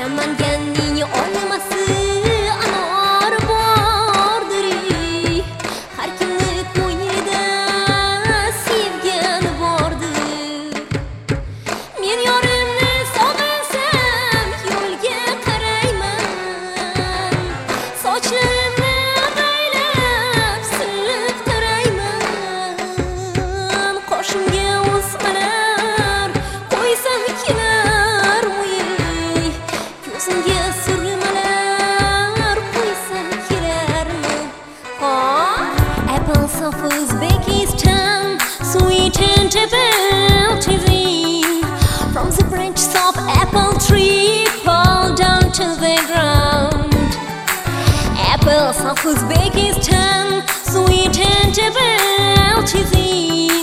Namanganning olmasi anor bordir. Har kimni ko'nglida sevgan bordir. Men yorimni sog'insam yo'lga qarayman. Sochlarimni avaylab silib tarayman. Qoshimga o'smalar qo'ysam kelar o'yi. Ko'zimga surmalar qo'ysam kelarmi? Apples of Uzbekistan, sweet and bounty. From the branches of apple tree fall down to the ground. Apples of Uzbekistan, sweet and bounty.